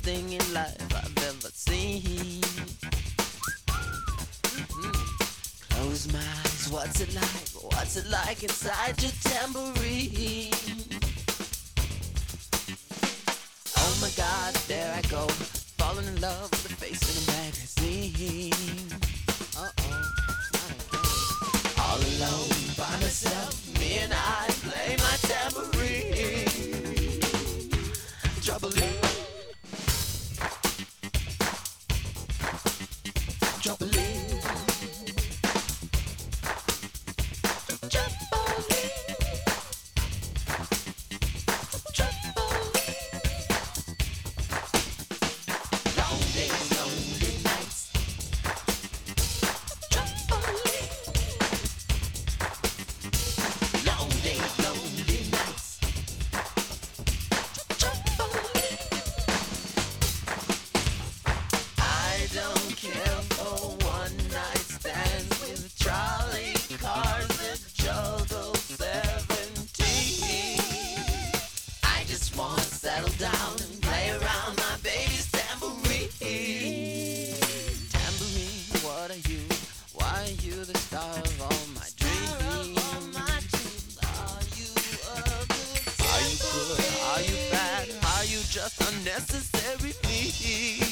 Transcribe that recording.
thing in life I've ever seen. Close my eyes, what's it like? What's it like inside your tambourine? Oh my God, there I go, falling in love with the face in a magazine. All alone by myself, me and I play my tambourine. Trouble in, trouble in, trouble in. Long days, lonely nights. Long days, lonely nights. I don't care for one night stands with trolley cars that juggle 17. I just wanna settle down and play around my baby's tambourine. Tambourine, what are you? Why are you the star of all my dreams? Are you good? Are you bad? Are you just unnecessary? Please.